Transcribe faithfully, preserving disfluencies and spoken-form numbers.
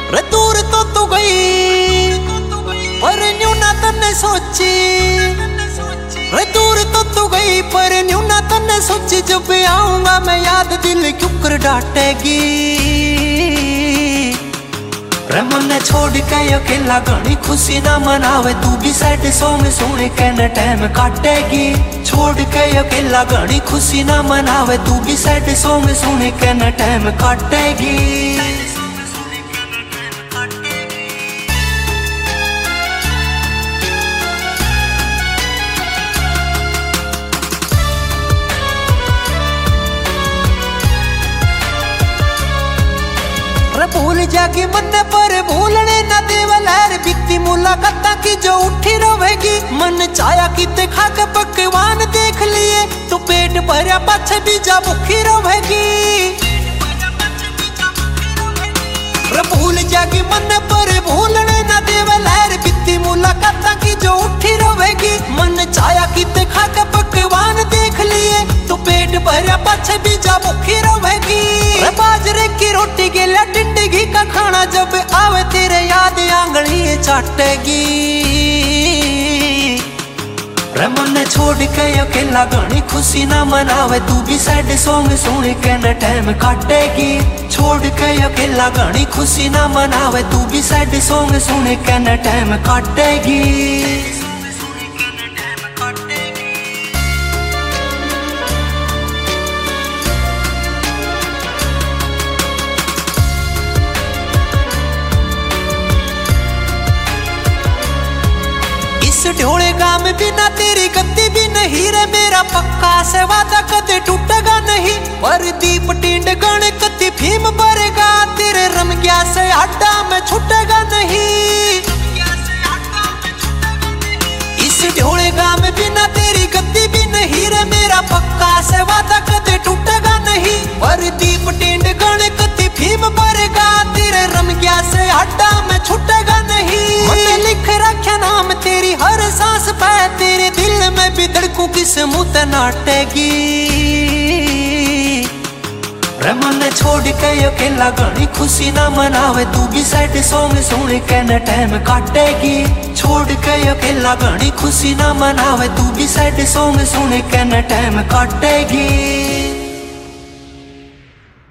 रे दूर तो तू गई पर न्यू ना तन्ने सोची, रे दूर तो तू गई पर न्यू ना तन्ने सोची। जब आऊंगा मैं याद दिल क्यों कर डांटेगी। रे मन्ने छोड़ के अकेला घनी खुशी ना मनावे, तू भी सैड सॉन्ग सुन के न टाइम काटेगी। छोड़ के अकेला घनी खुशी ना मनावे, तू भी सैड सॉन्ग सुन के न टाइम काटेगी। भूल जागी मन पर भूलने न देव लहर, बीती मुलाकात की जो उठी रहेगी। मन चाया कि देखा के पकवान देख लिए, तो पेट भरा पाछे भी जा भूखी रहेगी। भूल जागी मन पर भूलने न देव लहर, बीती मुलाकात की जो उठी रहेगी। मन चाया कि देखा के पकवान देख लिए, तो पेट भरा पाछे भी जा भूखी रहेगी। बाजरे की रोटी के टिंडी घी का खाना जब आवे तेरे याद आंगली चाटेगी। रे मन छोड़ के अकेला घनी खुशी ना मनावे, तू भी सैड सॉन्ग सुन के न टाइम काटेगी। छोड़ के अकेला घनी खुशी ना मनावे, तू भी सैड सॉन्ग सुन के न टाइम काटेगी। ढोले गाम बिना तेरी गद्दी भी नहीं रे, मेरा पक्का से वादा कदे टूटेगा नहीं। पर दीप टींड गण कति भीम भरेगा, तेरे रम गया से अड्डा में छूटेगा नहीं। इस ढोले गाम बिना तेरी गद्दी भी नहीं रे, मेरा पक्का से वादा कदे टूटेगा नहीं। पर दीप टींड गण कति भीम भरेगा, तेरे रम गया से अड्डा में छूटेगा नहीं। मैंने लिख रखा नाम तेरी हर सांस पे, तेरे दिल में भी धड़कू किस मुत नाटेगी। रे मन छोड़ के अकेला घनी खुशी ना मनावे, तू भी सैड सॉन्ग सुन के न टाइम काटेगी। छोड़ के अकेला घनी खुशी ना मनावे, तू भी सैड सॉन्ग सुन के न टाइम काटेगी।